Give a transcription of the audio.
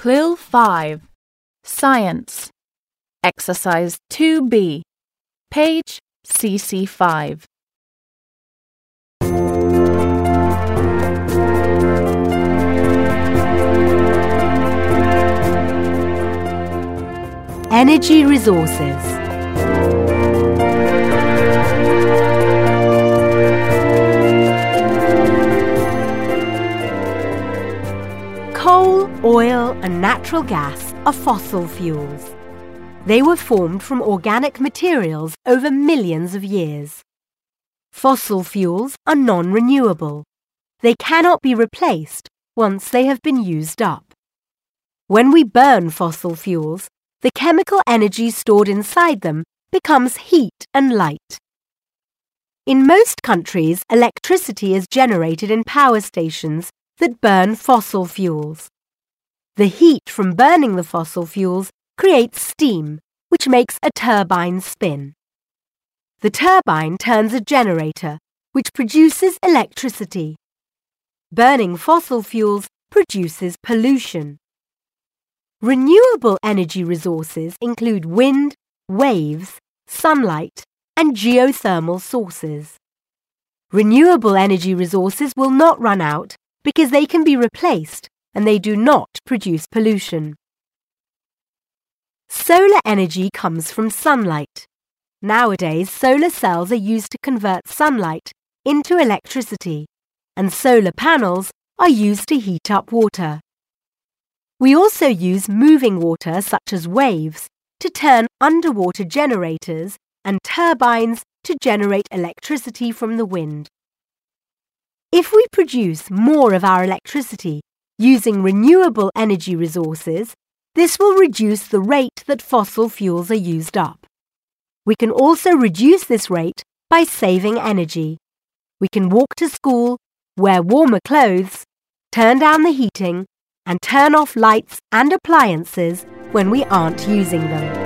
Clue 5. Science. Exercise 2B. Page CC5. Energy resources. Coal, oil and natural gas are fossil fuels. They were formed from organic materials over millions of years. Fossil fuels are non-renewable. They cannot be replaced once they have been used up. When we burn fossil fuels, the chemical energy stored inside them becomes heat and light. In most countries, electricity is generated in power stations that burn fossil fuels. The heat from burning the fossil fuels creates steam, which makes a turbine spin. The turbine turns a generator, which produces electricity. Burning fossil fuels produces pollution. Renewable energy resources include wind, waves, sunlight, and geothermal sources. Renewable energy resources will not run out because they can be replaced and they do not produce pollution. Solar energy comes from sunlight. Nowadays, solar cells are used to convert sunlight into electricity, and solar panels are used to heat up water. We also use moving water, such as waves, to turn underwater generators and turbines to generate electricity from the wind. If we produce more of our electricity using renewable energy resources, this will reduce the rate that fossil fuels are used up. We can also reduce this rate by saving energy. We can walk to school, wear warmer clothes, turn down the heating, and turn off lights and appliances when we aren't using them.